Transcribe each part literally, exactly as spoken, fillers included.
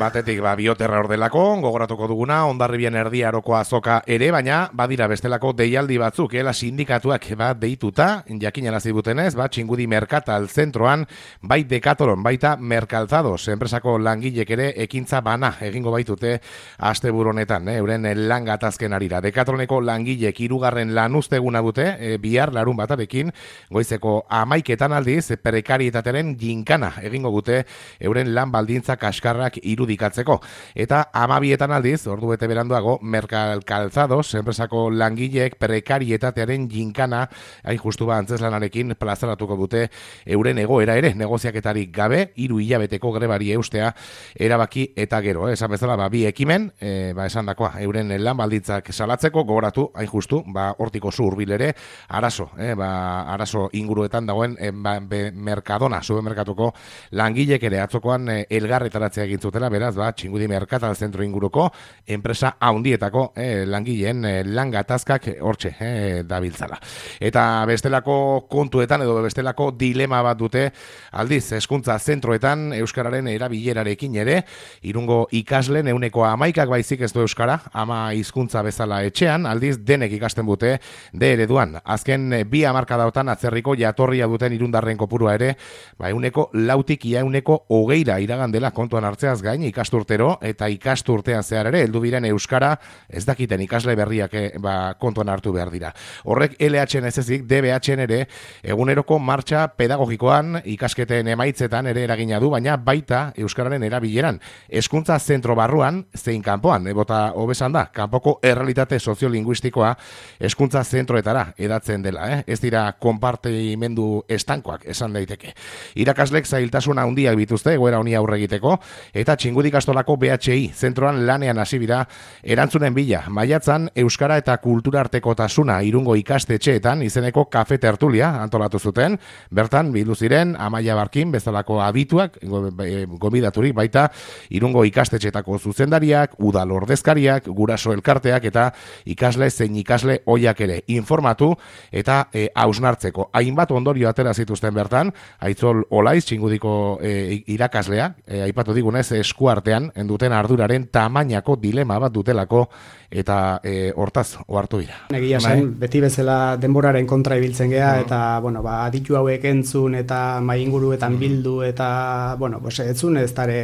batetik ba, bioterra ordelako, gogoratuko duguna, Hondarribian Erdi Aroko azoka ere, baina badira bestelako deialdi batzuk, ela sindikatuak ba, deituta, jakinarazi dutenez, ba, Txingudi Merkatal zentroan, bai Decathlon, baita Merkalzados, enpresako langilek ere ekintza bana egingo baitute asteburu honetan, eh, euren lan gatazken arira. Decathloneko langilek hirugarren lanuzteguna dute, e, bihar larun batarekin, goizeko hamaiketan aldiz, prekarietatearen jinkana egingo dute euren lan baldintza kaskarrak irudikatzeko. Eta amabietan aldiz, ordu bete beranduago, Merkalzados, enpresako langileek prekarietatearen jinkana, hain justu ba antzeslanarekin plazaratuko dute euren egoera ere, negoziaketarik gabe, hiru hilabeteko grebari eustea erabaki eta gero. Eh? Esan bezala, ba, bi ekimen, e, ba, esan dakoa, euren lan baldintzak salatzeko, gogoratu, hain justu, ba, hortiko zu hurbil ere, arazo, eh? ba, arazo inguruetan dagoen, e, ba, be, Mercadona, supermerkatuko langilek ere atzokoan e, elgarretaratzea egin zutela, beraz, ba, Txingudi Merkatal zentro inguruko enpresa handietako e, langileen e, lan gatazkak hortxe e, dabiltzala. Eta bestelako kontuetan edo bestelako dilema bat dute aldiz, hezkuntza zentroetan euskararen erabilerarekin ere, Irungo ikasleen ehuneko hamaikak baizik ez du euskara, ama hizkuntza bezala etxean, aldiz denek ikasten dute de ereduan. Azken bi hamarkadaotan atzerriko jatorria duten irundarren kopurua ere, ba ehuneko lautik ia ehuneko hogeira iragan dela kontuan hartzeaz gain ikasturtero eta ikasturtean zehar ere heldu biren euskara ez dakiten ikasle berriak ba, kontuan hartu behar dira. Horrek L H N ez ezik D B H N ere eguneroko martxa pedagogikoan ikasketen emaitzetan ere eragina du, baina baita euskararen erabileran. Hezkuntza zentro barruan zein kanpoan, ebota hobesan da, kanpoko errealitate soziolinguistikoa hezkuntza zentroetara edatzen dela, eh? Ez dira konpartimendu estankoak esan daiteke. Irakaslek zailtasuna handiak bituzte egoera honi aurre egiteko eta Txingudi ikastolako B H I zentroan lanean hasi bira erantzunen bila. Maiatzan euskara eta kultura artekotasuna Irungo ikastetxeetan izeneko kafe tertulia antolatu zuten. Bertan bildu ziren Amaia Barkin bezalako adituak gomidaturik baita Irungo ikastetxeetako zuzendariak, udal ordezkariak, guraso elkarteak eta ikasle zein ikasle ohiak ere informatu eta e, hausnartzeko. Hainbat ondorio atera zituzten bertan, Aitzol Olaiz Txingudiko e, irakaslea, e, aipatu digunez eskuartean enduten arduraren tamainako dilema bat dutelako eta e, hortaz ohartu dira. Egia zen, beti bezala denboraren kontra ibiltzen gea eta bueno, ba, aditu hauek entzun eta mai inguruetan bildu eta bueno, pues, etzun ez dare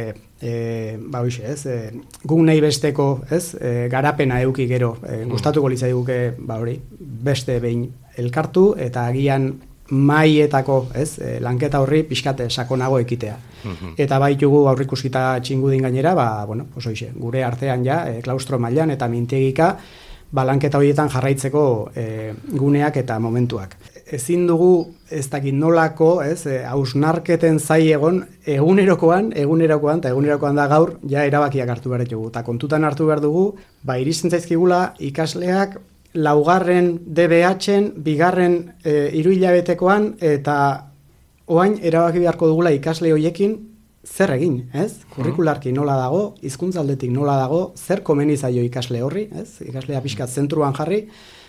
E, ba hoxe, ez, e, guk nahi besteko, ez, e, garapena euki gero, e, gustatuko litzaiguke, ba hori, beste behin elkartu eta agian maietako, ez, e, lanketa horri pixkate sakonago ekitea. Eta baitugu aurrikusita Txingudin gainera, ba, bueno, pues hoxe, gure artean ja, e, klaustro mailan eta mintegika, ba, lanketa horietan jarraitzeko e, guneak eta momentuak. Ezin dugu ez dakit nolako, ez, hausnarketen zai egon egunerokoan, egunerokoan, eta egunerokoan da gaur, ja erabakiak hartu behar dugu. Eta kontutan hartu behar dugu, ba, iristen zaizkigula ikasleak laugarren D B H-en, bigarren e, hiru hilabetekoan, eta oain erabaki beharko dugula ikasle hoiekin zer egin, ez? Kurrikularki nola dago, hizkuntzaldetik nola dago, zer komeni zaio ikasle horri, ez? Ikaslea pixkat zentruan jarri,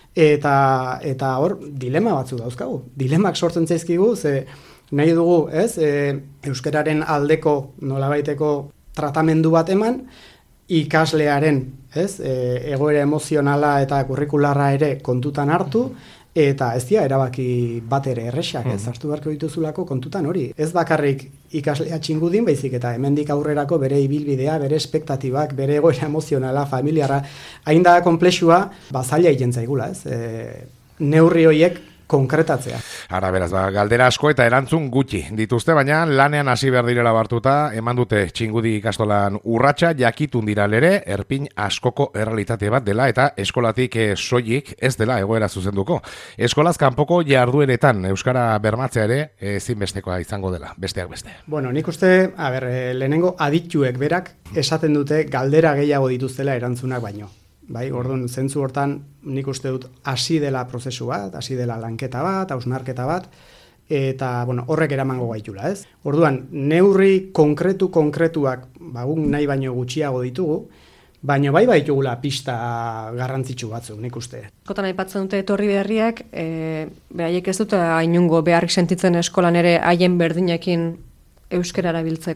eta eta hor dilema batzu dauzkagu. Dilemak sortzen zaizkigu, ze nahi dugu, ez? E, euskararen aldeko nolabaiteko tratamendu bat eman, ikaslearen, ez? E, egoera emozionala eta kurrikularra ere kontutan hartu, eta ez dira erabaki bat ere erresak, ez hartu beharko dituzulako kontutan hori. Ez bakarrik ikaslea Txingudin, baizik eta hemendik aurrerako bere ibilbidea, bere espektatibak, bere egoera emozionala, familiarra, hain da konplexua, ba zaila egiten zaigula, ez? E, neurri horiek konkretatzea. Ara, beraz, ba, galdera asko eta erantzun gutxi dituzte, baina lanean hasi behar direla bartuta, eman dute Txingudi ikastolan urratsa, jakitun dira lere, erpin askoko errealitate bat dela, eta eskolatik e, soilik ez dela egoera zuzenduko. Eskolaz kanpoko jardueretan euskara bermatzea ere ezinbestekoa izango dela, besteak beste. Bueno, nik uste, a ber, lehenengo adituek berak esaten dute galdera gehiago dituztela erantzunak baino. Bai, orduan, zentzu hortan nik uste dut hasi dela prozesu bat, hasi dela lanketa bat, hausnarketa bat, eta bueno, horrek eramango gaitula, ez? Orduan, neurri konkretu konkretuak, ba, guk nahi baino gutxiago ditugu, baina bai baitugula pista garrantzitsu batzuk, nik uste. Kotan aipatzen dute etorri berriak, e, behaiek ez dute hainungo beharrik sentitzen eskolan ere haien berdinekin euskerara biltzeko?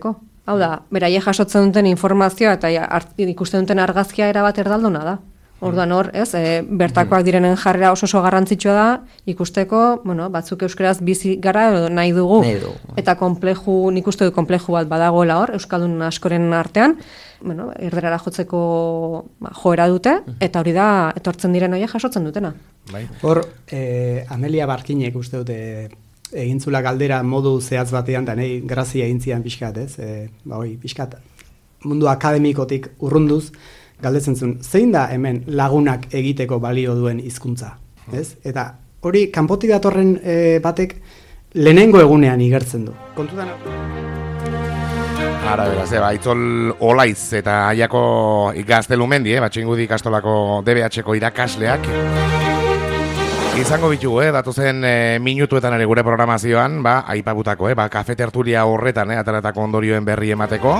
Hau da, beraie jasotzen duten informazioa eta ikusten duten argazkia erabat erdalduna da. Orduan hor, ez, e, bertakoak direnen jarrera oso oso garrantzitsua da, ikusteko, bueno, batzuk euskaraz bizi gara edo nahi dugu. Nahi dugu. Eta konpleju, nik uste du konpleju bat badagoela hor, euskaldun askoren artean, bueno, erderara jotzeko ba, joera dute, eta hori da, etortzen diren horiek jasotzen dutena. Bai. Hor, eh, Amelia Barkinek uste dute egintzula galdera modu zehatz batean, da nahi grazia egintzian pixkat, ez? E, ba, hoi, pixkat, mundu akademikotik urrunduz, galdetzen zuen, zein da hemen lagunak egiteko balio duen hizkuntza, ez? Eta hori, kanpotik datorren e, batek lehenengo egunean igertzen du. Kontutan... Ara, beraz, eba, Itzol Olaiz eta Aiako Gaztelumendi, eh, Batxingudi ikastolako D B H-ko irakasleak, izango bitugu, eh, datozen eh, minutuetan ere gure programazioan, ba, aipabutako, eh, ba, kafe tertulia horretan, eh, ataratako ondorioen berri emateko.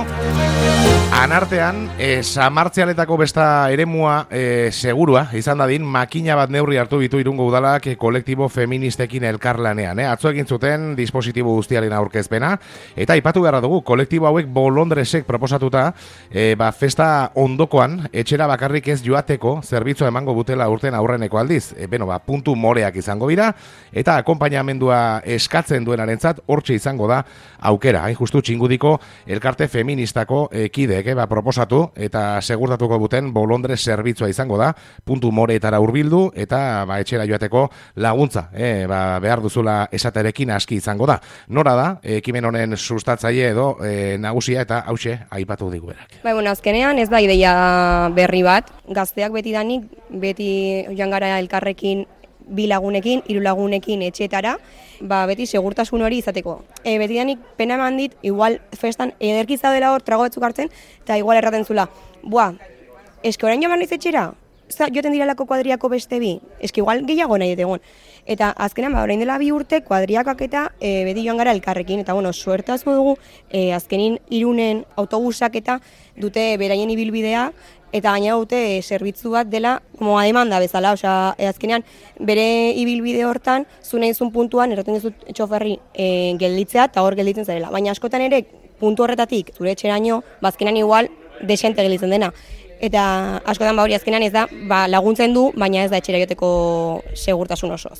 Anartean, eh, samartzialetako besta eremua eh, segurua, izan dadin, makina bat neurri hartu bitu Irungo udalak eh, kolektibo feministekin elkarlanean. Eh? Atzo egin zuten dispositibo guztiaren aurkezpena, eta aipatu beharra dugu, kolektibo hauek Bolondresek proposatuta, eh, ba, festa ondokoan, etxera bakarrik ez joateko, zerbitzua emango butela urten aurreneko aldiz. E, beno, ba, puntu moreak izango dira, eta akonpainamendua eskatzen duenarentzat hortxe izango da aukera. Hain justu Txingudiko elkarte feministako eh, kideek, eh, ba, proposatu, eta segurtatuko duten Bolondres zerbitzua izango da, puntu moreetara hurbildu, eta ba, etxera joateko laguntza, eh, ba, behar duzula esaterekin aski izango da. Nora da, ekimen honen sustatzaile edo eh, nagusia, eta hause aipatu digu berak. Bai, bueno, azkenean ez da ideia berri bat, gazteak beti danik, beti joan gara elkarrekin bi lagunekin, hiru lagunekin etxeetara, ba, beti segurtasun hori izateko. E, beti danik pena eman dit, igual festan ederki zaudela hor trago batzuk hartzen, eta igual erraten zula, buah, eske orain joan naiz etxera, joten direlako kuadriako beste bi, eske igual gehiago nahi dut egon. Eta azkenean, ba, orain dela bi urte kuadriakak eta e, beti joan gara elkarrekin, eta bueno, suerte asko dugu, e, azkenin Irunen autobusak eta dute beraien ibilbidea, eta gaina dute e, zerbitzu bat dela, como demanda bezala, osea, e, azkenean bere ibilbide hortan, zu nahi zuen puntuan, erraten dizut txoferri e, gelditzea, eta hor gelditzen zarela. Baina askotan ere, puntu horretatik, zure etxeraino, bazkenean igual, desente gelditzen dena. Eta askotan ba hori azkenean ez da, ba, laguntzen du, baina ez da etxera joteko segurtasun osoz.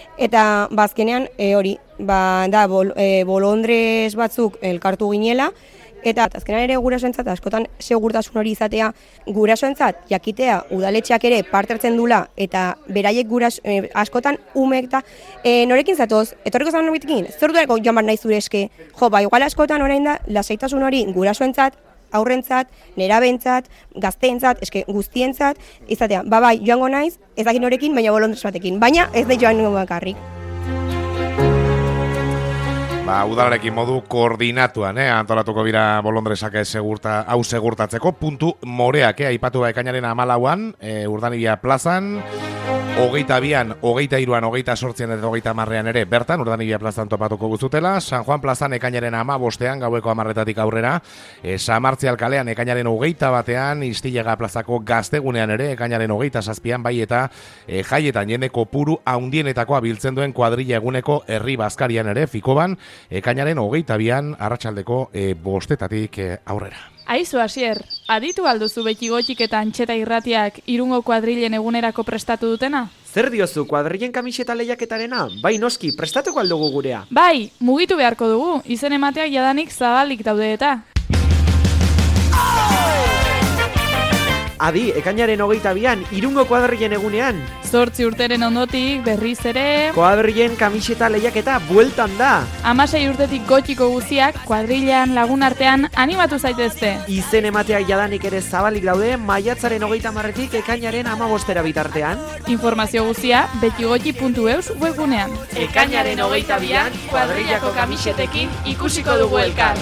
Eta bazkenean e, hori, ba, da, bol, e, Bolondres batzuk elkartu ginela, eta azkenean ere gurasoentzat askotan segurtasun hori izatea, gurasoentzat jakitea udaletxeak ere parte hartzen dula, eta beraiek guras, e, askotan umek eta e, norekin zatoz, etorriko zan nobitekin, zer duerako joan bar nahi zure eske, jo, ba, igual askotan orain da, lasaitasun hori gurasoentzat, aurrentzat, nerabentzat, gazteentzat, eske guztientzat, izatea, ba bai, joango naiz, ez dakit norekin, baina Bolondres batekin, baina ez da joan bakarrik. Ba, udalarekin modu koordinatuan, eh? Antolatuko bira Bolondresak segurta, hau segurtatzeko, puntu moreak, eh? Aipatu ba ekainaren hamalauan, eh, Urdanibia plazan, hogeita bian, hogeita iruan, hogeita sortzian eta hogeita marrean ere, bertan, Urdanibia plazan topatuko guzutela, San Juan plazan ekainaren hamabostean, gaueko hamarretatik aurrera, eh, Samartzial kalean ekainaren hogeita batean, Istilega plazako gaztegunean ere, ekainaren hogeita zazpian, bai eta eh, jaietan jende kopuru haundienetakoa biltzen duen kuadrilla eguneko herri bazkarian ere, Fikoban, ekainaren hogeita bian, arratsaldeko e, bostetatik e, aurrera. Aizu, Asier, aditu alduzu beti gotik eta antxeta irratiak Irungo kuadrilen egunerako prestatu dutena? Zer diozu, kuadrilen kamiseta lehiaketarena? Bai, noski, prestatuko aldugu gurea. Bai, mugitu beharko dugu, izen emateak jadanik zabalik daude eta. Adi, ekainaren hogeita bian, Irungo kuadrilen egunean. Zortzi urteren ondotik, berriz ere... Kuadrilen kamiseta lehiaketa bueltan da. Hamasei urtetik gotiko guztiak, kuadrilean lagun artean animatu zaitezte. Izen emateak jadanik ere zabalik daude, maiatzaren hogeita marretik ekainaren amabostera bitartean. Informazio guztia, betigoti puntu eus webgunean. Ekainaren hogeita bian, kuadrillako kamisetekin ikusiko dugu elkar.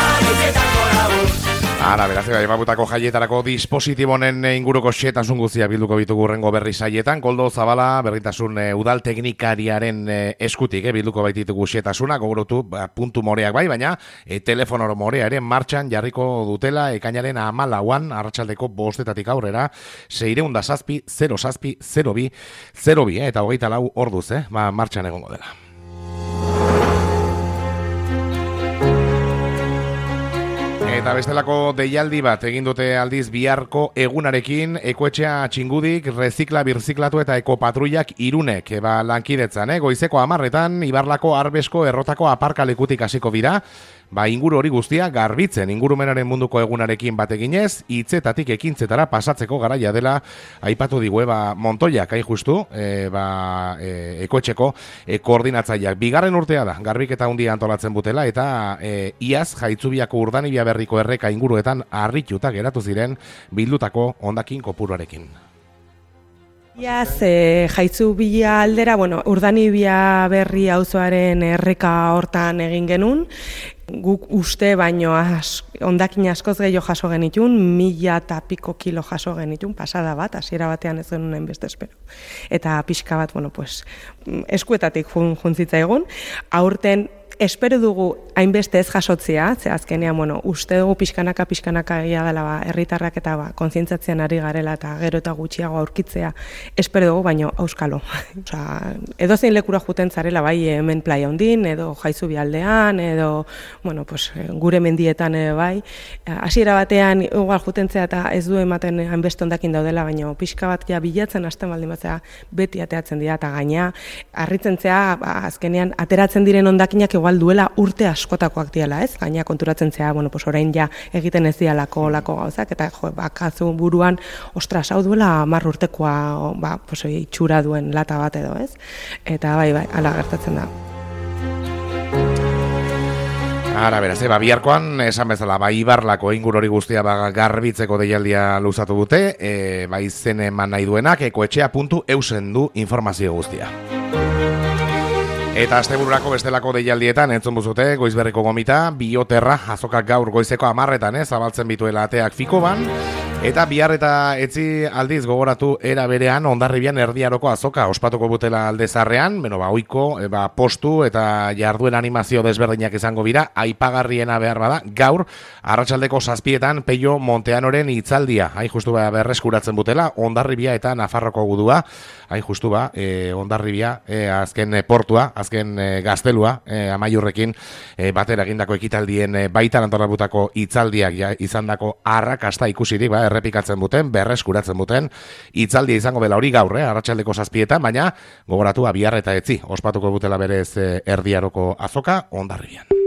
Ara, beraz, aipatutako jaietarako dispositibonen inguruko xetasun guztia bilduko bitugu urrengo berri saietan. Koldo Zabala, berdintasun e, udal teknikariaren e, eskutik, e, bilduko baititugu xetasuna, gogorutu ba, puntu moreak bai, baina e, telefonoro morea ere martxan jarriko dutela ekainaren hamalauan, arratsaldeko bostetatik aurrera, seireun da zazpi, zero zazpi, zero bi, zero bi, e, eta hogeita lau orduz, eh, ba, martxan egongo dela. Eta bestelako deialdi bat egin dute aldiz biharko egunarekin, ekoetxea txingudik, rezikla, birziklatu eta ekopatruiak irunek, eba lankidetzan, eh? Goizeko amarretan, Ibarlako Arbesko errotako aparkalekutik hasiko dira, ba inguru hori guztia garbitzen, ingurumenaren munduko egunarekin bat eginez, hitzetatik ekintzetara pasatzeko garaia dela, aipatu digu, ba Montoiak, hain justu, e, ba, e, ekoetxeko e, koordinatzaileak. Bigarren urtea da, garbiketa handia antolatzen butela, eta e, iaz Jaitzubiako Urdanibia berriko erreka inguruetan harrituta geratu ziren bildutako hondakin kopuruarekin. Iaz, e, Jaitzubia aldera, bueno, Urdanibia berri auzoaren erreka hortan egin genuen, guk uste baino as, ondakin askoz gehiago jaso genitun, mila eta piko kilo jaso genitun, pasada bat, hasiera batean ez genuen beste espero. Eta pixka bat, bueno, pues, eskuetatik jun, juntzitza egun, aurten espero dugu hainbeste ez jasotzea, ze azkenean, bueno, uste dugu pixkanaka, pixkanaka ia dela ba, herritarrak eta ba, kontzientziatzen ari garela eta gero eta gutxiago aurkitzea, espero dugu, baino auskalo. Osea, edozein lekura juten zarela, bai hemen playa hondin, edo Jaitzubi aldean, edo, bueno, pues, gure mendietan ere bai. Hasiera batean, igual jutentzea eta ez du ematen hainbeste hondakin daudela, baino pixka bat ja bilatzen hasten baldin batzea beti ateatzen dira, eta gaina, harritzen zea, ba, azkenean, ateratzen diren hondakinak igual duela urte askotakoak diela, ez? Gaina konturatzen zea, bueno, pues orain ja egiten ez dialako lako gauzak, eta jo, bakazu buruan, ostras, hau duela hamar urtekoa, ba, pues, itxura duen lata bat edo, ez? Eta bai, bai, hala gertatzen da. Ara, beraz, eba, biharkoan, esan bezala, ba, Ibarlako inguru hori guztia ba, garbitzeko deialdia luzatu dute, e, ba, izen eman nahi duenak, ekoetxea puntu eusen du informazio guztia. Eta astebururako bestelako deialdietan entzun buzute, Goizberriko gomita, Bioterra, azokak gaur goizeko amarretan, eh, zabaltzen bituela ateak Fikoban, eta bihar eta etzi aldiz gogoratu era berean Hondarribian erdiaroko azoka ospatuko butela aldezarrean, beno, ba, oiko, e, ba, postu eta jarduen animazio desberdinak izango bira, aipagarriena behar bada, gaur, arratsaldeko zazpietan Peio Monteanoren hitzaldia, hain justu ba, berreskuratzen butela, Hondarribia eta Nafarroko gudua, hain justu ba, e, Hondarribia, e, azken e, portua, azken e, gaztelua, e, Amaiurrekin e, batera egindako ekitaldien e, baitan antolabutako hitzaldiak ja, izandako arrakasta ikusirik, ba, errepikatzen buten, berreskuratzen buten, hitzaldia izango dela hori gaur, eh, arratsaldeko zazpietan, baina gogoratu bihar eta etzi, ospatuko butela berez e, erdiaroko azoka Hondarribian.